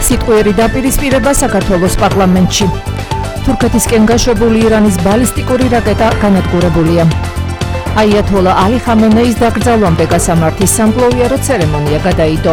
სიტყვიერი დაპირისპირება საქართველოს პარლამენტში. თურქეთისკენ გაშვებული ირანის ბალისტიკური რაკეტა განადგურებულია. აიათოლა ალი ხამენეის დაკრძალვამდე გასამართის სამკლაუიარო ცერემონია გადაიდო.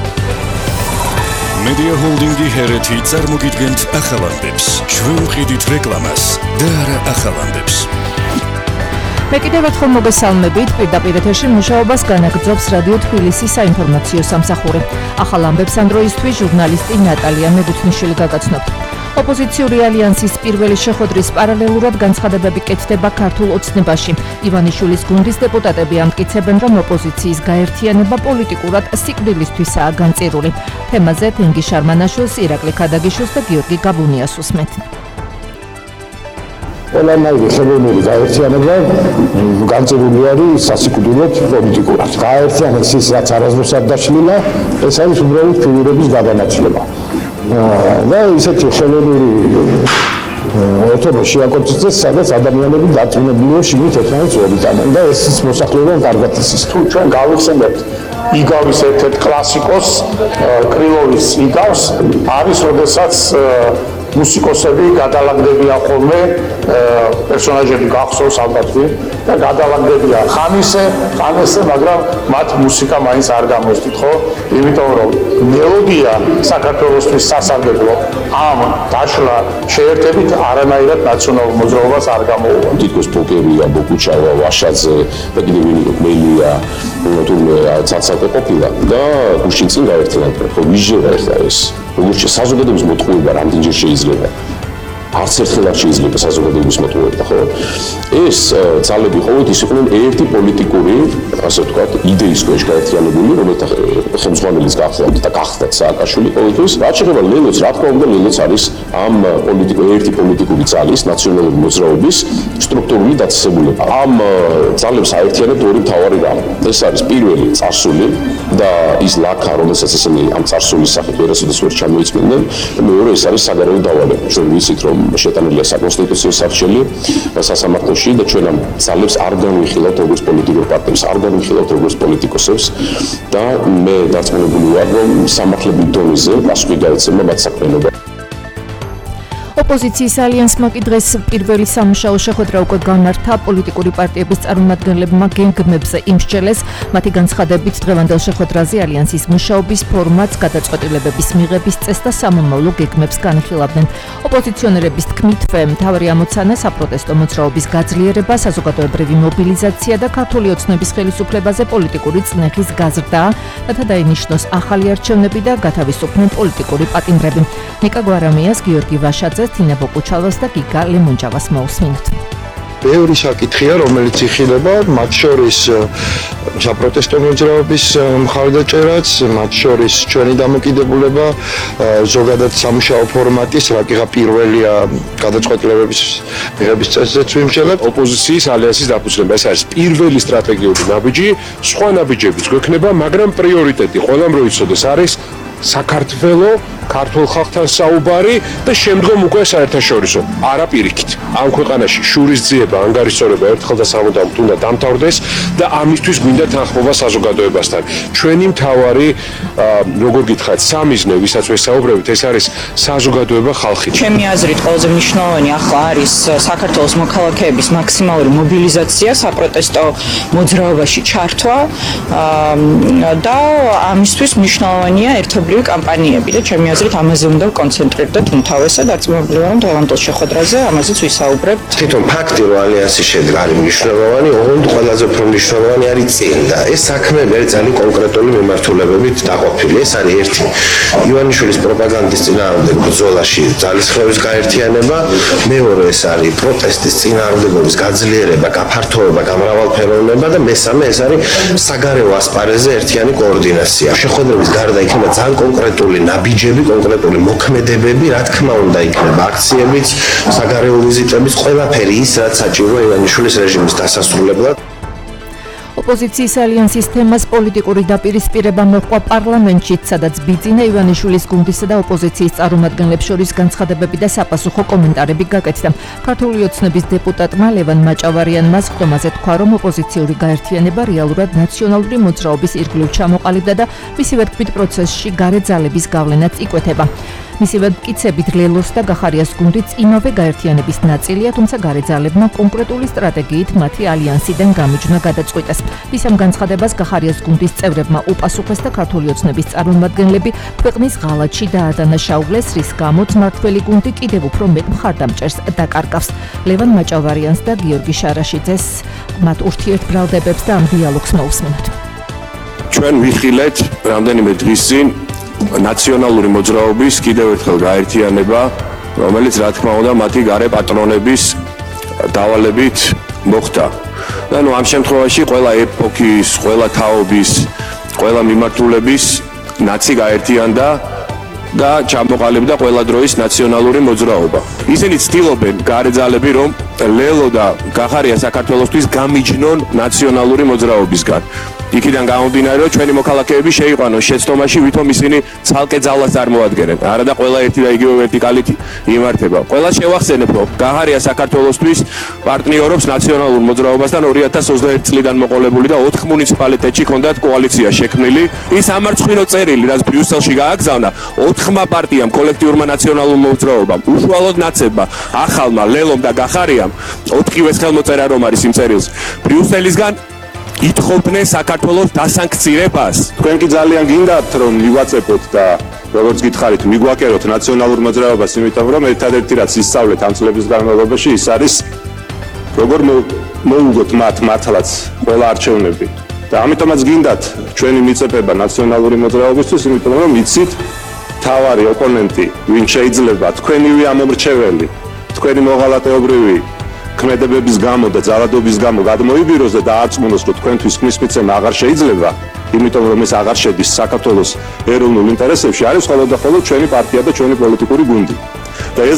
Media Holding-ი ჰერეთი წარმოგიდგენთ ახალამდებს. შევმყიდით რეკლამას და არა ახალამდებს. მე კიდევ ერთხელ მოგესალმებით, პირდაპირ ეთერში მუშაობას განაგრძობს რადიო თბილისის საინფორმაციო სამსახური. ახალ ამბებს ამ დროისთვის ჟურნალისტი ნატალია მეგუთნიშვილი გაგაცნობთ. ოპოზიციური ალიანსის პირველი შეხვედრის პარალელურად განცხადებები კეთდება ქართულ ოცნებაში. ივანიშვილის გუნდის დეპუტატები ამტკიცებენ, რომ ოპოზიციის გაერთიანება პოლიტიკურად სიკვდილისთვისაა განწირული. თემაზე თენგი შარმანაშვილს, ირაკლი ქადაგიშვილს და გიორგი გაბუნიას უსმენთ. ყველანაირი ხელოვნური გაერთიანება განწირული არის სასიკვდილოდ პოლიტიკურად. გაერთიანების ის რაც არასდროს არ დაშლილა, ეს არის უბრალოდ ფიგურების გადანაცვლება. და ისეთი ხელოვნური ერთობა შეაკოწდეს, სადაც ადამიანები დაწუნებულიო შიგნით ერთმანეთს ვერიტანენ და ეს მოსახლეობა კარგად იცის. თუ ჩვენ გავიხსენებთ იგავის ერთ-ერთ კლასიკოს, კრილოვის იგავს, არის როდესაც მუსიკოსები გადალაგდებიან ხოლმე, პერსონაჟები გახსოვს ალბათ და გადალაგდებიან ხანისე, მაგრამ მათ მუსიკა მაინც არ გამოსდით, ხო? იმიტომ რომ მელოდია საქართველოსთვის სასარგებლო ამ დაშლა შეერთებით არანაირად ნაციონალურ მოძრაობას არ გამოუვა. თითქოს პოპერია, ბოკუჩავა, ვაშაძე და კიდევ ვინმე მელია თურმე ცაცაკე ყოფილა და გუშინ წინ გაერთიანდა, ხო ვიჟერა ეს. როგორც საზოგადოების მოტყუება რამდენჯერ შეიძლება? არც ერთხელ არ შეიძლება საზოგადოების მოტყუება, ხო? ეს ძალები ყოველთვის იყვნენ ერთი პოლიტიკური, ასე ვთქვათ, იდეის ქვეშ გაერთიანებული, რომელთა ხელმძღვანელიც გახლავთ და გახდათ სააკაშვილი ყოველთვის. რაც შეეხება ლელოც, რა თქმა უნდა, ლელოც არის ამ ერთი პოლიტიკური ძალის, ნაციონალური მოძრაობის სტრუქტურული დაწესებულება. ამ ძალებს აერთიანებთ ორი მთავარი რამ. ეს არის პირველი წარსული და ის ლაქა, რომელსაც ესენი ამ წარსულის სახით ვერასოდეს ვერ ჩამოიწმენდნენ, და მეორე ეს არის საგარეო დავალება. ჩვენ ვიცით, რომ შეტანილია საკონსტიტუციო სარჩელი სასამართლოში და ჩვენ ამ ძალებს არ განვიხილავთ როგორც პოლიტიკურ პარტიებს, არ განვიხილავთ როგორც პოლიტიკოსებს და მე დარწმუნებული ვარ, რომ სამართლებრივ დონეზე პასუხი გაეცემა მათ საქმიანობა. ოპოზიციის ალიანსმა კი დღეს პირველი სამუშაო შეხვედრა უკვე განმართა. პოლიტიკური პარტიების წარმომადგენლებმა გეგმებზე იმსჯელეს. მათი განცხადებით დღევანდელ შეხვედრაზე ალიანსის მუშაობის ფორმატს, გადაწყვეტილებების მიღების წესს და სამომავლო გეგმებს განხილავდნენ. ოპოზიციონერების თქმით, მთავარი ამოცანა საპროტესტო მოძრაობის გაძლიერება, საზოგადოებრივი მობილიზაცია და ქართული ოცნების ხელისუფლებაზე პოლიტიკური წნეხის გაზრდაა, რათა დაინიშნოს ახალი არჩევნები და გათავისუფლდნენ პოლიტიკური პატიმრები. ნიკა გვარამიას, გიორგი ვაშაძეს, თინა ბოკუჩალოს და გიგა ლემონჯავას მოусმინთ. ბევრი საკითხია, რომელიც იხილება, მათ შორის საპროტესტო მოძრაობის მხარდაჭერაც, მათ შორის ჩვენი დამოკიდებულება, ზოგადად სამუშაო ფორმატის, რაკიღა პირველია გადაწყვეტილებების მიღების წესზეც ვიმსჯელებ. ოპოზიციის ალიანსის დაფუძნება, ეს არის პირველი სტრატეგიული ნაბიჯი, სხვა ნაბიჯებიც გვექნება, მაგრამ პრიორიტეტი ყველამ რო იცოდეს არის საქართველო, ქართულ ხალხთან საუბარი და შემდგომ უკვე საერთაშორისო, არა პირიქით. ამ ქვეყანაში შურისძიება, ანგარიშწორება ერთხელ და სამუდამოდ უნდა დამთავრდეს და ამისთვის გვინდა თანხმობა საზოგადოებასთან. ჩვენი მთავარი, როგორ გითხრათ, სამიზნე, ვისაც ვესაუბრებით, ეს არის საზოგადოება ხალხი. ჩემი აზრით ყველაზე მნიშვნელოვანი ახლა არის საქართველოს მოქალაქეების მაქსიმალური მობილიზაცია, საპროტესტო მოძრაობაში ჩართვა და ამისთვის მნიშვნელოვანია ერთობლივი კამპანიები და ჩემი აზრით ამაზე უნდა ვკონცენტრირდეთ უმთავრესად. დარწმუნებული ვარ, რომ დღევანდელ შეხვედრაზე ამაზეც ვისაუბრებთ. თვითონ ფაქტი, რომ ალიანსი შედგა არის მნიშვნელოვანი, ოღონდ ყველაზე უფრო მნიშვნელოვანი არის წინ და ეს საქმეები არის ძალიან კონკრეტული მიმართულებებით დაყოფილი. ეს არის ერთი ივანიშვილის პროპაგანდის წინააღმდეგ ბრძოლაში ძალისხმევის გაერთიანება, მეორე ეს არის პროტესტის წინააღმდეგობის გაძლიერება, გაფართოება, გამრავალფეროვნება და მესამე ეს არის საგარეო ასპარეზზე ერთიანი კოორდინაცია. შეხვედრების გარდა იქნება ძალიან კონკრეტული ნაბიჯები, კონკრეტული მოქმედებები, რა თქმა უნდა იქნება აქციებიც, საგარეო ვიზიტებიც, ყველაფერი ის, რაც საჭიროა ივანიშვილის რეჟიმის დასასრულებლად. ოპოზიციის ალიანსის თემას პოლიტიკური დაპირისპირება მოჰყვა პარლამენტში, სადაც ბიძინა ივანიშვილის გუნდისა და ოპოზიციის წარმომადგენლებს შორის განცხადებები და საპასუხო კომენტარები გაკეთდა. ქართული ოცნების დეპუტატმა ლევან მაჭავარიანმა სხდომაზე თქვა, რომ ოპოზიციური გაერთიანება რეალურად ნაციონალური მოძრაობის ირგვლივ ჩამოყალიბდა და მისივე თქმით პროცესში გარე ძალების გავლენაც იკვეთება. მისივე მტკიცებით ლელოს და გახარიას გუნდიც იმავე გაერთიანების ნაწილია, თუმცა გარე ძალებმა კონკრეტული სტრატეგიით მათი ალიანსიდან გამიჯვნა გადაწყვიტეს. ის ამ განცხადებას გახარიას გუნდის წევრებმა უპასუხეს და ქართული ოცნების წარმომადგენლები ქვეყნის ღალატში დაადანაშაულეს, რის გამოც მმართველი გუნდი კიდევ უფრო მეტ მხარდამჭერს დაკარგავს. ლევან მაჭავარიანს და გიორგი შარაშიძეს მათ ურთიერთბრალდებებს და ამ დიალოგს მოусმინოთ. ჩვენ ვიხილეთ რამდენიმე დღის წინ ნაციონალური მოძრაობის კიდევ ერთხელ გაერთიანება, რომელიც რა თქმა უნდა მათი გარე პატრონების დავალებით მოხდა. და ამ შემთხვევაში ყველა ეპოქის, ყველა თაობის, ყველა მიმართულების ნაცი გაერთიანდა და ჩამოყალიბდა ყველა დროის ნაციონალური მოძრაობა. ისინი ცდილობენ გარე ძალები, რომ ლელო და გახარია საქართველოსთვის გამიჯნონ ნაციონალური მოძრაობისგან. იქიდან გამომდინარე, რომ ჩვენი მოქალაქეები შეიყვანონ შეცდომაში, ვითომ ისინი ცალკე ძალას წარმოადგენენ. არა და ყველა ერთი და იგივე ვერტიკალით იმართება. ყველა შევახსენებ, რომ გახარია საქართველოსთვის პარტნიორობს ნაციონალურ მოძრაობასთან 2021 წლიდან მოყოლებული და 4 მუნიციპალიტეტში ჰქონდათ კოალიცია შექმნილი. ის ამარცხინო წერილი, რაც ბრიუსელში გააგზავნა, 4 პარტიამ, კოლექტიურმა ნაციონალურ მოძრაობამ, უშუალოდ ნაცებმა, ახალმა, ლელომ და გახარიამ 4-ვეს ხელმოწერა რომ არის იმ წერილს ბრიუსელისგან ითხოვდნენ საქართველოს დასანქცირებას. თქვენ კი ძალიან გინდათ რომ მივაწეფოთ და როგორც გითხარით მიგვაკეროთ ნაციონალურ მოძრაობას, იმიტომ რომ ერთადერთი რაც ისწავლეთ ამ წლების განმავლობაში ის არის როგორ მოუგოთ მათ მართლაც ყველა არჩევნები. და ამიტომაც გინდათ ჩვენი მიწეფება ნაციონალური მოძრაობისთვის, იმიტომ რომ იცით თავარი ოპონენტი ვინ შეიძლება თქვენივე ამომრჩეველი, თქვენი მოღალატეობრივი ქმედებების გამო და ძალადობის გამო გადმოიბიროს და დაარწმუნოს, რომ თქვენთვის ხმის მიცემა აღარ შეიძლება, იმიტომ რომ ეს აღარ შედის საქართველოს ეროვნულ ინტერესებში, არის მხოლოდ და მხოლოდ ჩვენი პარტია და ჩვენი პოლიტიკური გუნდი. და ეს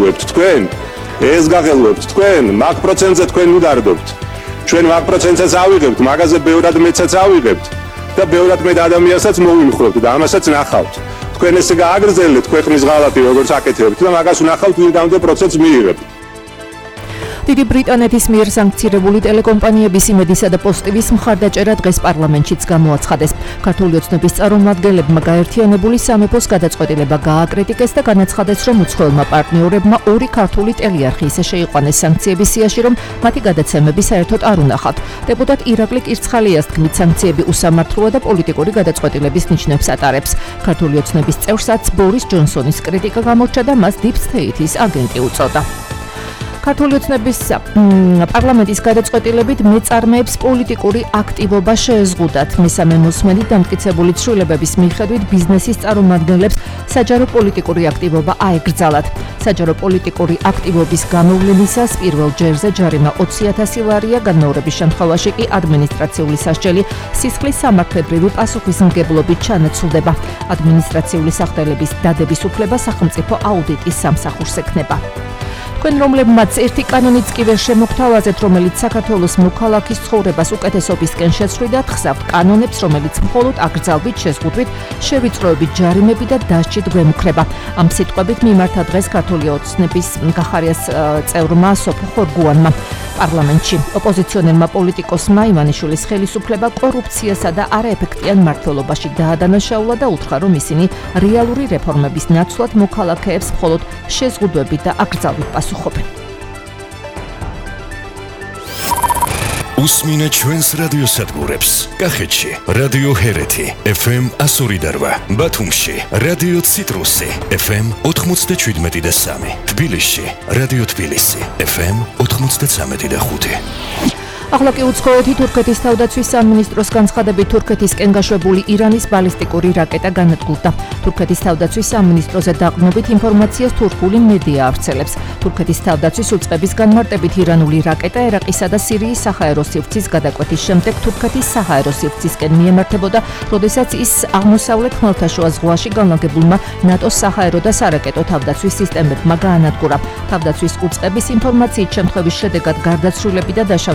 გაღელვებთ თქვენ, მაგ პროცენტზე თქვენ უდარდობთ. ჩვენ მაგ პროცენტზეც ავიღებთ, მაგაზე ბევრად მეცაც ავიღებთ და ბევრად მეტ ადამიანსაც მოვიმხრობთ და ამასაც ნახავთ. თქვენ ესე გააგრძელეთ ქვეყნის ღალატი როგორც აკეთებთ და მაგას ვნახავთ ვინ გამდე პროცესს მიიღებთ. დიდი ბრიტანეთის მიერ სანქცირებული ტელეკომპანიების იმედისა და პოზიტივის მხარდაჭერა დღეს პარლამენტშიც გამოაცხადეს. ქართული ოცნების წარმომადგენლებმა გაერთიანებული სამეფოს გადაწყვეტილება გააკრიტიკეს და განაცხადეს, რომ უცხოელმა პარტნიორებმა 2 ქართული ტელიარხი ისე შეიყვანეს სანქციების სიაში, რომ მათი გადაცემები საერთოდ არ უნახავთ. დეპუტატ ირაკლი კირცხალიას თქმით, სანქციები უსამართლოა და პოლიტიკური გადაწყვეტილების ნიშნებს ატარებს. ქართული ოცნების წევრსაც ბორის ჯონსონის კრიტიკა გამორჩა და მას Deep State-ის აგენტი უწოდა. ქართული ოცნების პარლამენტის გადაწყვეტილებით მეწარმეებს პოლიტიკური აქტივობა შეეზღუდათ. მესამე მოსმენით დამტკიცებული ცვლილებების მიხედვით ბიზნესის წარმომადგენლებს საჯარო პოლიტიკური აქტივობა აეკრძალათ. საჯარო პოლიტიკური აქტივობის გამოვლენისას პირველ ჯერზე ჯარიმა 20,000 ლარია, განმეორების შემთხვევაში კი ადმინისტრაციული სასჯელი სისხლის სამართლებრივი პასუხისმგებლობით ჩანაცვლდება. ადმინისტრაციული სახდელების დადების უფლება სახელმწიფო აუდიტის სამსახურს ექნება. თქვენ რომლებმაც ერთი კანონიც კი ვერ შემოგთავაზეთ, რომელიც საქართველოს მოქალაქის ცხოვრებას უკეთესობისკენ შეცვლიდათ, ხსავთ კანონებს, რომელიც მხოლოდ აკრძალვით, შეზღუდვით, შევიწროებით ჯარიმები და დასჯით გვემუქრება. ამ სიტყვებით მიმართა დღეს ქართული ოცნების გახარიას წევრმა სოფო ხორგუანმა პარლამენტში. ოპოზიციონერმა პოლიტიკოსმა ივანიშვილის ხელისუფლება კორუფციასა და არაეფექტიან მმართველობაში დაადანაშაულა და უთხრა, რომ ისინი რეალური რეფორმების ნაცვლად მოქალაქეებს მხოლოდ შეზღუდვებით და აკრძალვით პასუხობენ. უსმინე ჩვენს რადიოსადგურებს. კახეთში რადიო ჰერეთი FM 102.8, ბათუმში რადიო ციტრუსი FM 97.3, თბილისში რადიო თბილისი FM 93.5. ახლა კი უცხოეთი თურქეთის თავდაცვის სამინისტროს განცხადებით თურქეთისკენ გაშვებული ირანის ბალისტიკური რაკეტა განადგურდა. თურქეთის თავდაცვის სამინისტროზე დაყრდნობით ინფორმაციას თურქული მედია ავრცელებს. თურქეთის თავდაცვის უწყების განმარტებით ირანული რაკეტა ერაყისა და სირიის საჰაერო სივრცის გადაკვეთის შემდეგ თურქეთის საჰაერო სივრცისკენ მიემართებოდა, როდესაც ის აღმოსავლეთ ხმელთაშუა ზღვაში განლაგებულმა ნატოს საჰაერო და სარაკეტო თავდაცვის სისტემებმა გაანადგურა. თავდაცვის უწყების ინფორმაციით შემთხვევის შედეგად გარდაცვლილები და დაშავებულები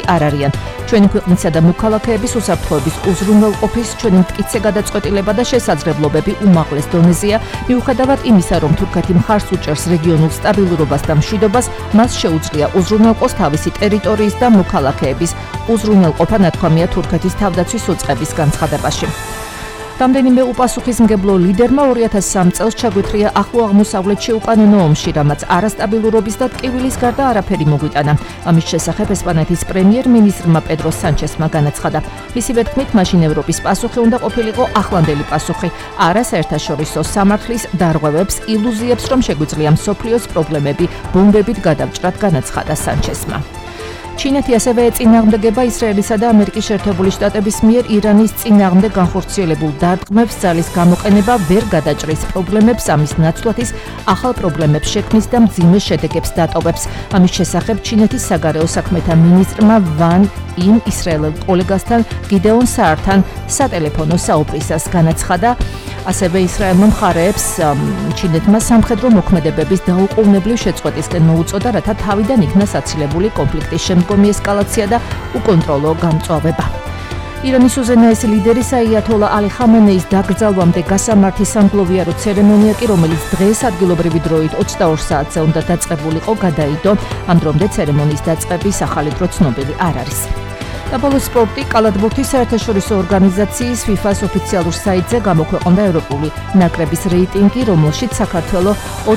არ არიან. ჩვენი ქვეყნისა და მოქალაქეების უსაფრთხოების უზრუნველყოფის ჩვენი მტკიცე გადაწყვეტილება და შესაძლებლობები უმაღლეს დონეზეა, მიუხედავად იმისა, რომ თურქეთი მხარს უჭერს რეგიონულ სტაბილურობას და მშვიდობას, მას შეუძლია უზრუნველყოს თავისი ტერიტორიის და მოქალაქეების უზრუნველყოფა, ნათქვამია თურქეთის თავდაცვის უწყების განცხადებაში. რამდენიმე უპასუხისმგებლო ლიდერმა 2003 წელს ჩაგვეთრია ახლო აღმოსავლეთში უკანონო ომში, რამაც არასტაბილურობის და ტკივილის გარდა არაფერი მოგვიტანა. ამის შესახებ ესპანეთის პრემიერ-მინისტრმა პედრო სანჩესმა განაცხადა. მისივე თქმით, მაშინ ევროპის პასუხი უნდა ყოფილიყო ახლანდელი პასუხი, არა საერთაშორისო სამართლის დარღვევებს, ილუზიებს, რომ შეგვიძლია მსოფლიოს პრობლემები ბომბებით გადავჭრათ, განაცხადა სანჩესმა. ჩინეთი ასევე ეწინააღმდეგება ისრაელისა და ამერიკის შეერთებული შტატების მიერ ირანის წინააღმდეგ განხორციელებულ დარტყმებს, ძალის გამოყენება ვერ გადაჭრის პრობლემებს, ამის ნაცვლად ის ახალ პრობლემებს შექმნის და მძიმე შედეგებს დატოვებს. ამის შესახებ ჩინეთის საგარეო საქმეთა მინისტრმა ვან იმ ისრაელელ კოლეგასთან გიდეონ საართან სატელეფონო საუბრისას განაცხადა. ასევე ისრაელმა მხარეებს ჩინეთმა სამხედრო მოქმედებების დაუყოვნებლივ შეწყვეტისკენ მოუწოდა, რათა თავიდან იქნა საცილებული კონფლიქტის შემდგომი ესკალაცია და უკონტროლო გამწვავება. ირანის უზენაესი ლიდერის აიათოლა ალი ხამენეის დაკრძალვამდე გასამართი სამგლოვიარო ცერემონია კი, რომელიც დღეს ადგილობრივი დროით 22 საათზე უნდა დაწყებულიყო, გადაიდო. ამ დრომდე ცერემონიის დაწყების ახალი დრო ცნობილი არ არის. და ბოლოს სპორტი. კალათბურთის საერთაშორისო ორგანიზაციის FIFA-ს ოფიციალურ საიტზე გამოქვეყნდა ევროპული ნაკრების რეიტინგი, რომელშიც საქართველო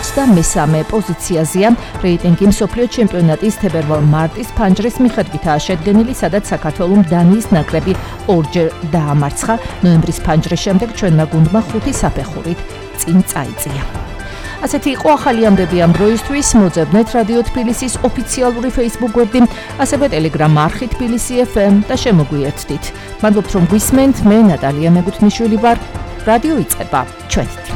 23 პოზიციაზეა. რეიტინგი მსოფლიო ჩემპიონატის თებერვალ-მარტის ფანჯრის მიხედვითაა შედგენილი, სადაც საქართველომ დანიის ნაკრები ორჯერ დაამარცხა. ნოემბრის ფანჯრის შემდეგ ჩვენმა გუნდმა 5 საფეხურით წინ წაიწია. ასეთი იყო ახალი ამბები ამ დროისთვის. მოძებნეთ რადიო თბილისის ოფიციალური Facebook გვერდი, ასევე Telegram არხი თბილისი FM და შემოგვიერთდით. მადლობთ რომ გვისმენთ. მე ნატალია მეგუთმიშვილი ვარ. რადიო იწყება ჩვენით.